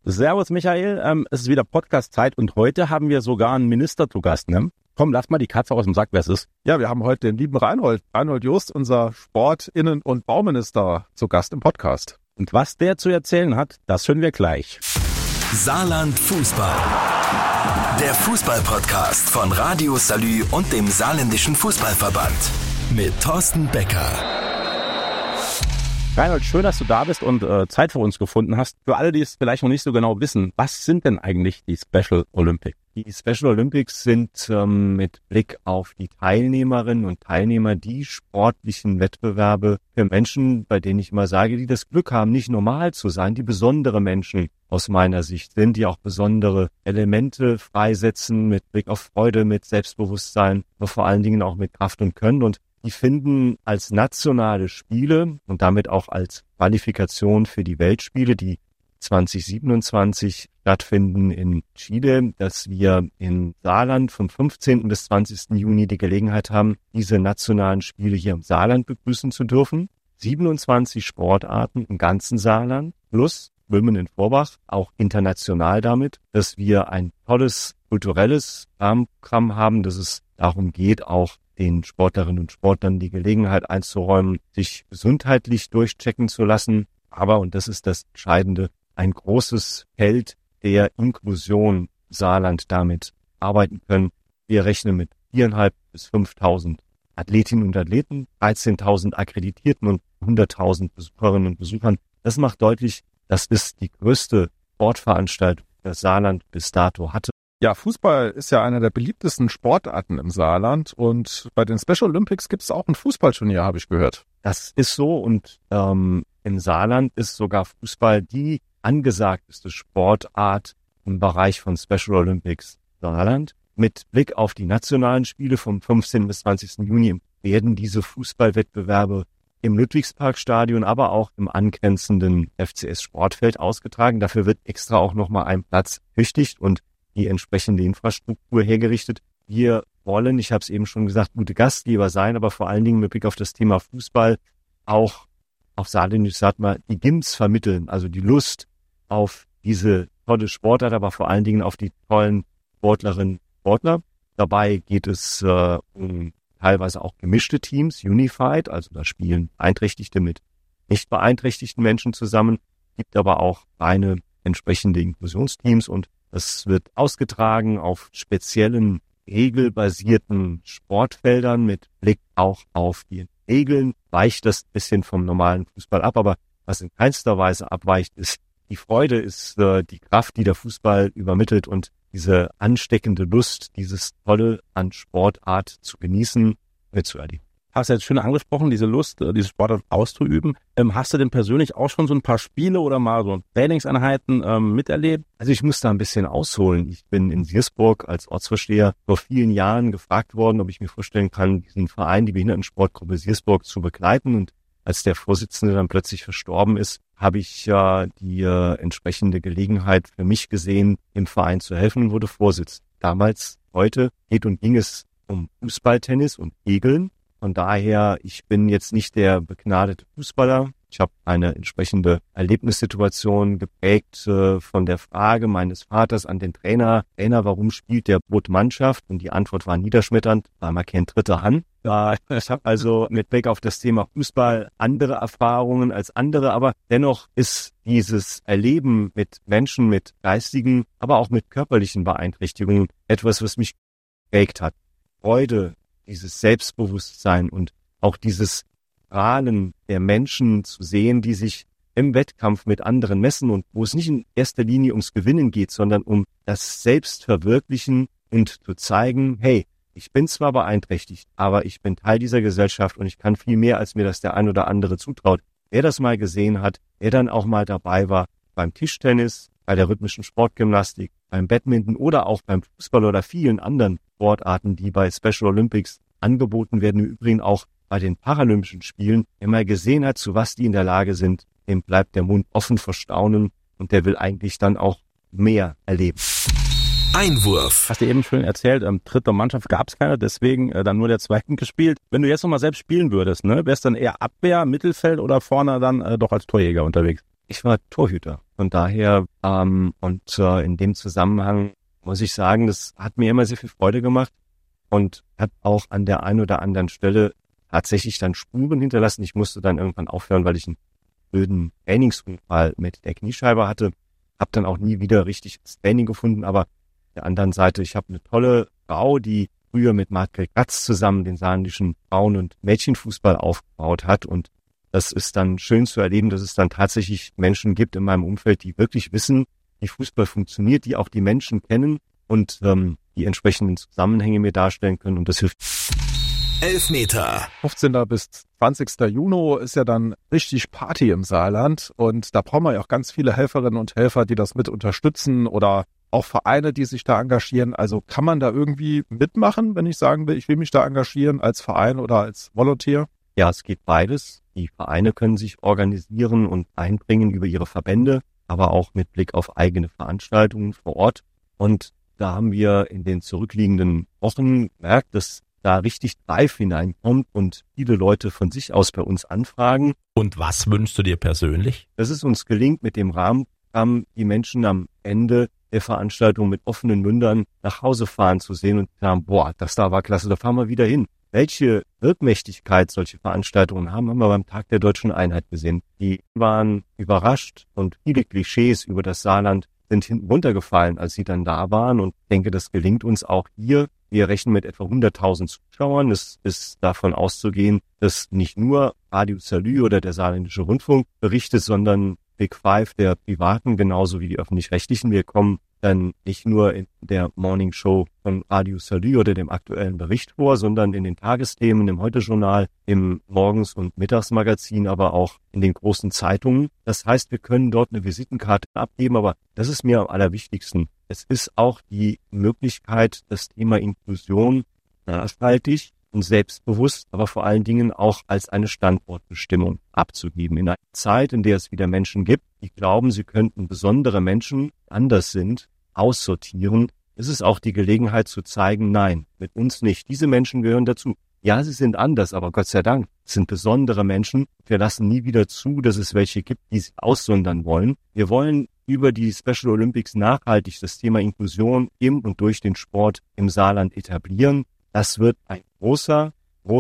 Servus Michael, es ist wieder Podcast-Zeit und heute haben wir sogar einen Minister zu Gast, ne? Komm, lass mal die Katze aus dem Sack, wer es ist. Ja, wir haben heute den lieben Reinhold Jost, unser Sport-, Innen- und Bauminister, zu Gast im Podcast. Und was der zu erzählen hat, das hören wir gleich. Saarland Fußball. Der Fußball-Podcast von Radio Salü und dem Saarländischen Fußballverband. Mit Thorsten Becker. Reinhold, schön, dass du da bist und Zeit für uns gefunden hast. Für alle, die es vielleicht noch nicht so genau wissen, was sind denn eigentlich die Special Olympics? Die Special Olympics sind mit Blick auf die Teilnehmerinnen und Teilnehmer die sportlichen Wettbewerbe für Menschen, bei denen ich immer sage, die das Glück haben, nicht normal zu sein, die besondere Menschen aus meiner Sicht sind, die auch besondere Elemente freisetzen mit Blick auf Freude, mit Selbstbewusstsein, aber vor allen Dingen auch mit Kraft und Können. Und die finden als nationale Spiele und damit auch als Qualifikation für die Weltspiele, die 2027 stattfinden in Chile, dass wir in Saarland vom 15. bis 20. Juni die Gelegenheit haben, diese nationalen Spiele hier im Saarland begrüßen zu dürfen. 27 Sportarten im ganzen Saarland plus Schwimmen in Vorbach, auch international damit, dass wir ein tolles kulturelles Rahmenprogramm haben, dass es darum geht, auch den Sportlerinnen und Sportlern die Gelegenheit einzuräumen, sich gesundheitlich durchchecken zu lassen. Aber, und das ist das Entscheidende, ein großes Feld der Inklusion Saarland damit arbeiten können. Wir rechnen mit 4.500 bis 5.000 Athletinnen und Athleten, 13.000 Akkreditierten und 100.000 Besucherinnen und Besuchern. Das macht deutlich, das ist die größte Sportveranstaltung, die das Saarland bis dato hatte. Ja, Fußball ist ja einer der beliebtesten Sportarten im Saarland und bei den Special Olympics gibt es auch ein Fußballturnier, habe ich gehört. Das ist so und im Saarland ist sogar Fußball die angesagteste Sportart im Bereich von Special Olympics Saarland. Mit Blick auf die nationalen Spiele vom 15. bis 20. Juni werden diese Fußballwettbewerbe im Ludwigsparkstadion, aber auch im angrenzenden FCS Sportfeld ausgetragen. Dafür wird extra auch nochmal ein Platz ertüchtigt und die entsprechende Infrastruktur hergerichtet. Wir wollen, ich habe es eben schon gesagt, gute Gastgeber sein, aber vor allen Dingen mit Blick auf das Thema Fußball auch auf Saarländisch sagt man, die Gims vermitteln, also die Lust auf diese tolle Sportart, aber vor allen Dingen auf die tollen Sportlerinnen und Sportler. Dabei geht es um teilweise auch gemischte Teams, Unified, also da spielen Beeinträchtigte mit nicht beeinträchtigten Menschen zusammen, gibt aber auch reine entsprechende Inklusionsteams und das wird ausgetragen auf speziellen regelbasierten Sportfeldern mit Blick auch auf die Regeln. Weicht das ein bisschen vom normalen Fußball ab, aber was in keinster Weise abweicht, ist die Freude, ist die Kraft, die der Fußball übermittelt und diese ansteckende Lust, dieses Tolle an Sportart zu genießen, zu erleben. Hast du jetzt schön angesprochen, diese Lust, diese Sportart auszuüben. Hast du denn persönlich auch schon so ein paar Spiele oder mal so Trainingseinheiten miterlebt? Also ich muss da ein bisschen ausholen. Ich bin in Siersburg als Ortsvorsteher vor vielen Jahren gefragt worden, ob ich mir vorstellen kann, diesen Verein, die Behindertensportgruppe Siersburg, zu begleiten. Und als der Vorsitzende dann plötzlich verstorben ist, habe ich die entsprechende Gelegenheit für mich gesehen, dem Verein zu helfen und wurde Vorsitzender. Damals, heute ging es um Fußball, und Kegeln. Von daher, ich bin jetzt nicht der begnadete Fußballer. Ich habe eine entsprechende Erlebnissituation geprägt von der Frage meines Vaters an den Trainer, warum spielt der Boot Mannschaft? Und die Antwort war niederschmetternd, weil man kennt dritte Hand. Ich habe also mit Blick auf das Thema Fußball andere Erfahrungen als andere, aber dennoch ist dieses Erleben mit Menschen mit geistigen, aber auch mit körperlichen Beeinträchtigungen etwas, was mich geprägt hat. Freude, dieses Selbstbewusstsein und auch dieses Strahlen der Menschen zu sehen, die sich im Wettkampf mit anderen messen und wo es nicht in erster Linie ums Gewinnen geht, sondern um das Selbstverwirklichen und zu zeigen, hey, ich bin zwar beeinträchtigt, aber ich bin Teil dieser Gesellschaft und ich kann viel mehr, als mir das der ein oder andere zutraut. Wer das mal gesehen hat, wer dann auch mal dabei war beim Tischtennis, bei der rhythmischen Sportgymnastik, beim Badminton oder auch beim Fußball oder vielen anderen Sportarten, die bei Special Olympics angeboten werden, im Übrigen auch bei den Paralympischen Spielen, wenn man gesehen hat, zu was die in der Lage sind, dem bleibt der Mund offen vor Staunen und der will eigentlich dann auch mehr erleben. Einwurf. Hast du eben schön erzählt, dritter Mannschaft gab es keine, deswegen dann nur der zweiten gespielt. Wenn du jetzt nochmal selbst spielen würdest, ne, wärst du dann eher Abwehr, Mittelfeld oder vorne dann doch als Torjäger unterwegs? Ich war Torhüter. Von daher, in dem Zusammenhang muss ich sagen, das hat mir immer sehr viel Freude gemacht und hat auch an der einen oder anderen Stelle tatsächlich dann Spuren hinterlassen. Ich musste dann irgendwann aufhören, weil ich einen blöden Trainingsunfall mit der Kniescheibe hatte. Habe dann auch nie wieder richtig das Training gefunden, aber auf der anderen Seite, ich habe eine tolle Frau, die früher mit Margret Gatz zusammen den saarländischen Frauen- und Mädchenfußball aufgebaut hat, und das ist dann schön zu erleben, dass es dann tatsächlich Menschen gibt in meinem Umfeld, die wirklich wissen, wie Fußball funktioniert, die auch die Menschen kennen und die entsprechenden Zusammenhänge mir darstellen können, und das hilft. Elfmeter. 15. bis 20. Juni ist ja dann richtig Party im Saarland, und da brauchen wir ja auch ganz viele Helferinnen und Helfer, die das mit unterstützen, oder auch Vereine, die sich da engagieren. Also kann man da irgendwie mitmachen, wenn ich sagen will, ich will mich da engagieren als Verein oder als Volunteer? Ja, es geht beides. Die Vereine können sich organisieren und einbringen über ihre Verbände, aber auch mit Blick auf eigene Veranstaltungen vor Ort. Und da haben wir in den zurückliegenden Wochen gemerkt, dass da richtig Drive hineinkommt und viele Leute von sich aus bei uns anfragen. Und was wünschst du dir persönlich? Dass es uns gelingt, mit dem Rahmenprogramm die Menschen am Ende der Veranstaltung mit offenen Mündern nach Hause fahren zu sehen und sagen, boah, das da war klasse, da fahren wir wieder hin. Welche Wirkmächtigkeit solche Veranstaltungen haben wir beim Tag der Deutschen Einheit gesehen. Die waren überrascht und viele Klischees über das Saarland sind hinten runtergefallen, als sie dann da waren, und ich denke, das gelingt uns auch hier. Wir rechnen mit etwa 100.000 Zuschauern. Es ist davon auszugehen, dass nicht nur Radio Salü oder der Saarländische Rundfunk berichtet, sondern Big Five der Privaten genauso wie die Öffentlich-Rechtlichen. Wir kommen dann nicht nur in der Morning Show von Radio Salü oder dem aktuellen Bericht vor, sondern in den Tagesthemen, im Heute-Journal, im Morgens- und Mittagsmagazin, aber auch in den großen Zeitungen. Das heißt, wir können dort eine Visitenkarte abgeben, aber das ist mir am allerwichtigsten. Es ist auch die Möglichkeit, das Thema Inklusion nachhaltig und selbstbewusst, aber vor allen Dingen auch als eine Standortbestimmung abzugeben. In einer Zeit, in der es wieder Menschen gibt, die glauben, sie könnten besondere Menschen, anders sind, aussortieren, ist es auch die Gelegenheit zu zeigen, nein, mit uns nicht. Diese Menschen gehören dazu. Ja, sie sind anders, aber Gott sei Dank, es sind besondere Menschen. Wir lassen nie wieder zu, dass es welche gibt, die sie aussondern wollen. Wir wollen über die Special Olympics nachhaltig das Thema Inklusion im und durch den Sport im Saarland etablieren. Das wird ein großer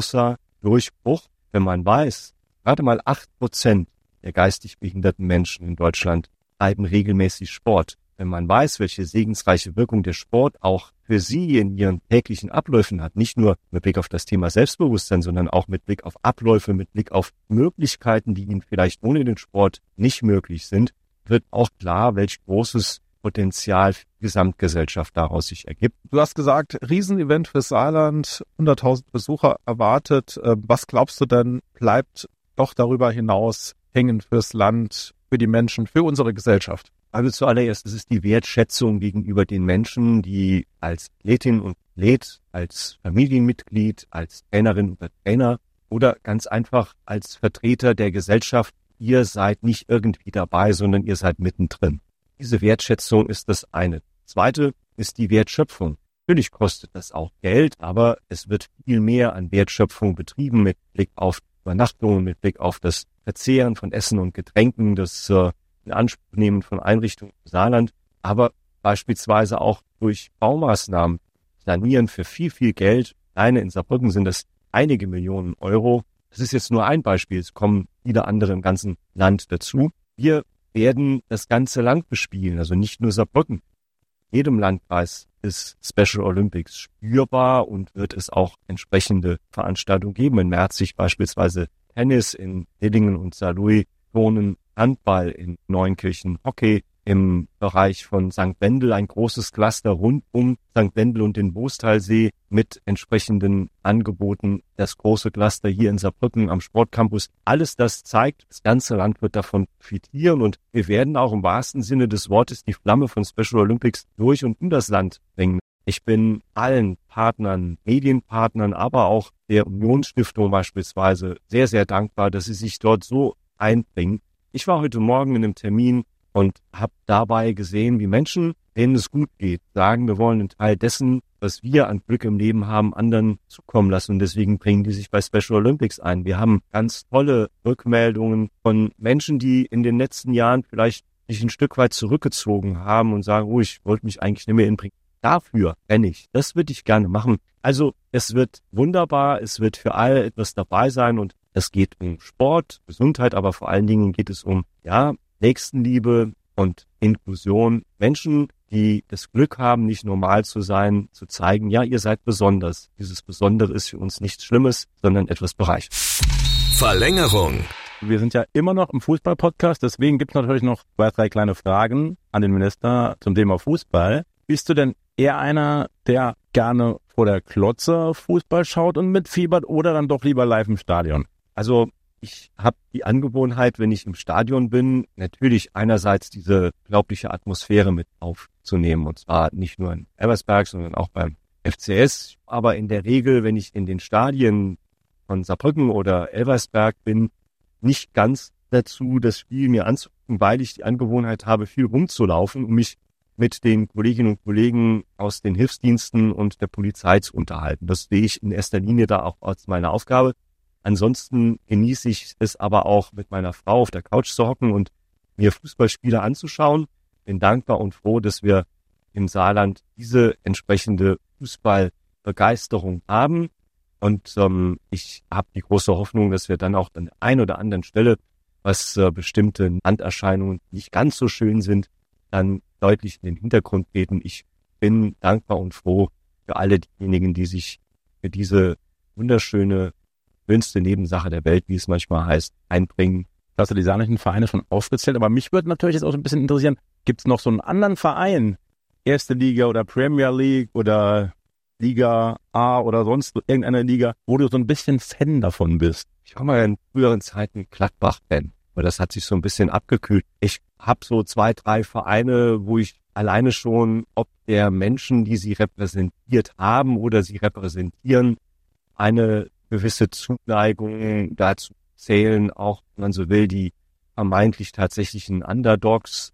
Durchbruch, wenn man weiß, gerade mal 8% der geistig behinderten Menschen in Deutschland treiben regelmäßig Sport. Wenn man weiß, welche segensreiche Wirkung der Sport auch für sie in ihren täglichen Abläufen hat, nicht nur mit Blick auf das Thema Selbstbewusstsein, sondern auch mit Blick auf Abläufe, mit Blick auf Möglichkeiten, die ihnen vielleicht ohne den Sport nicht möglich sind, wird auch klar, welch großes Potenzial für die Gesamtgesellschaft daraus sich ergibt. Du hast gesagt, Riesenevent für Saarland, 100.000 Besucher erwartet. Was glaubst du denn, bleibt doch darüber hinaus hängen fürs Land, für die Menschen, für unsere Gesellschaft? Also zuallererst, es ist die Wertschätzung gegenüber den Menschen, die als Athletin und Athlet, als Familienmitglied, als Trainerin oder Trainer oder ganz einfach als Vertreter der Gesellschaft, ihr seid nicht irgendwie dabei, sondern ihr seid mittendrin. Diese Wertschätzung ist das eine. Zweite ist die Wertschöpfung. Natürlich kostet das auch Geld, aber es wird viel mehr an Wertschöpfung betrieben mit Blick auf Übernachtungen, mit Blick auf das Verzehren von Essen und Getränken, das Inanspruchnehmen von Einrichtungen im Saarland, aber beispielsweise auch durch Baumaßnahmen sanieren für viel Geld. Alleine in Saarbrücken sind das einige Millionen Euro. Das ist jetzt nur ein Beispiel. Es kommen viele andere im ganzen Land dazu. Wir werden das ganze Land bespielen, also nicht nur Saarbrücken. In jedem Landkreis ist Special Olympics spürbar und wird es auch entsprechende Veranstaltungen geben. In Merzig beispielsweise Tennis, in Dillingen und Saarlouis Turnen, Handball, in Neunkirchen Hockey, im Bereich von St. Wendel ein großes Cluster rund um St. Wendel und den Boostalsee mit entsprechenden Angeboten. Das große Cluster hier in Saarbrücken am Sportcampus. Alles das zeigt, das ganze Land wird davon profitieren und wir werden auch im wahrsten Sinne des Wortes die Flamme von Special Olympics durch und in das Land bringen. Ich bin allen Partnern, Medienpartnern, aber auch der Unionsstiftung beispielsweise sehr dankbar, dass sie sich dort so einbringen. Ich war heute Morgen in einem Termin und habe dabei gesehen, wie Menschen, denen es gut geht, sagen, wir wollen einen Teil dessen, was wir an Glück im Leben haben, anderen zukommen lassen. Und deswegen bringen die sich bei Special Olympics ein. Wir haben ganz tolle Rückmeldungen von Menschen, die in den letzten Jahren vielleicht sich ein Stück weit zurückgezogen haben und sagen, oh, ich wollte mich eigentlich nicht mehr inbringen. Dafür renne ich. Das würde ich gerne machen. Also es wird wunderbar, es wird für alle etwas dabei sein und es geht um Sport, Gesundheit, aber vor allen Dingen geht es um Nächstenliebe und Inklusion. Menschen, die das Glück haben, nicht normal zu sein, zu zeigen, ja, ihr seid besonders. Dieses Besondere ist für uns nichts Schlimmes, sondern etwas bereichernd. Verlängerung. Wir sind ja immer noch im Fußball-Podcast, deswegen gibt es natürlich noch 2, 3 kleine Fragen an den Minister zum Thema Fußball. Bist du denn eher einer, der gerne vor der Klotze Fußball schaut und mitfiebert oder dann doch lieber live im Stadion? Also ich habe die Angewohnheit, wenn ich im Stadion bin, natürlich einerseits diese unglaubliche Atmosphäre mit aufzunehmen. Und zwar nicht nur in Elversberg, sondern auch beim FCS. Aber in der Regel, wenn ich in den Stadien von Saarbrücken oder Elversberg bin, nicht ganz dazu, das Spiel mir anzugucken, weil ich die Angewohnheit habe, viel rumzulaufen, um mich mit den Kolleginnen und Kollegen aus den Hilfsdiensten und der Polizei zu unterhalten. Das sehe ich in erster Linie da auch als meine Aufgabe. Ansonsten genieße ich es aber auch, mit meiner Frau auf der Couch zu hocken und mir Fußballspiele anzuschauen. Bin dankbar und froh, dass wir im Saarland diese entsprechende Fußballbegeisterung haben. Und ich habe die große Hoffnung, dass wir dann auch an der einen oder anderen Stelle, was bestimmte Randerscheinungen nicht ganz so schön sind, dann deutlich in den Hintergrund treten. Ich bin dankbar und froh für alle diejenigen, die sich für diese wunderschöne, schönste Nebensache der Welt, wie es manchmal heißt, einbringen. Du hast ja die saarländischen Vereine schon aufgezählt, aber mich würde natürlich jetzt auch so ein bisschen interessieren, gibt es noch so einen anderen Verein, Erste Liga oder Premier League oder Liga A oder sonst irgendeine Liga, wo du so ein bisschen Fan davon bist? Ich war mal in früheren Zeiten Gladbach-Fan, aber das hat sich so ein bisschen abgekühlt. Ich habe so 2, 3 Vereine, wo ich alleine schon, ob der Menschen, die sie repräsentiert haben oder sie repräsentieren, eine gewisse Zuneigung dazu zählen, auch wenn man so will, die vermeintlich tatsächlichen Underdogs,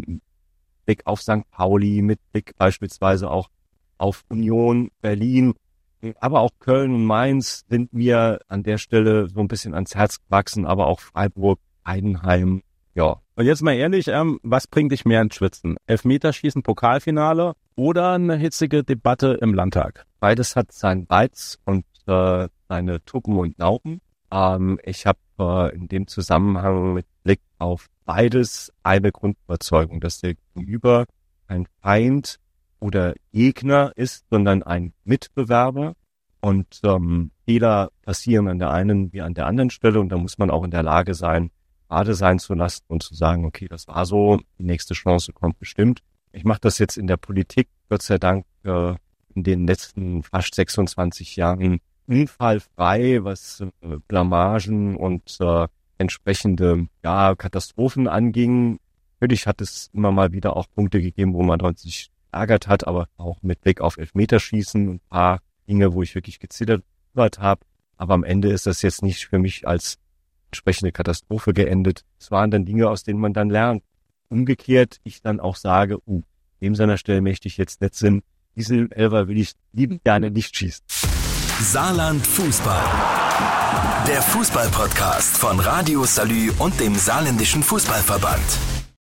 Blick auf St. Pauli, mit Blick beispielsweise auch auf Union Berlin, aber auch Köln und Mainz sind mir an der Stelle so ein bisschen ans Herz gewachsen, aber auch Freiburg, Heidenheim, ja. Und jetzt mal ehrlich, was bringt dich mehr ins Schwitzen? Elfmeterschießen, Pokalfinale oder eine hitzige Debatte im Landtag? Beides hat seinen Reiz und seine Tucken und Naupen. Ich habe in dem Zusammenhang mit Blick auf beides eine Grundüberzeugung, dass der Gegenüber ein Feind oder Gegner ist, sondern ein Mitbewerber. Und Fehler passieren an der einen wie an der anderen Stelle. Und da muss man auch in der Lage sein, gerade sein zu lassen und zu sagen, okay, das war so, die nächste Chance kommt bestimmt. Ich mache das jetzt in der Politik, Gott sei Dank, in den letzten fast 26 Jahren unfallfrei, was Blamagen und entsprechende Katastrophen anging. Natürlich hat es immer mal wieder auch Punkte gegeben, wo man dort sich ärgert hat, aber auch mit Blick auf Elfmeterschießen und ein paar Dinge, wo ich wirklich gezittert habe. Aber am Ende ist das jetzt nicht für mich als entsprechende Katastrophe geendet. Es waren dann Dinge, aus denen man dann lernt. Umgekehrt, ich dann auch sage, dem seiner Stelle möchte ich jetzt nicht sind. Diesen Elfer will ich liebend gerne nicht schießen. Saarland Fußball. Der Fußball-Podcast von Radio Salü und dem Saarländischen Fußballverband.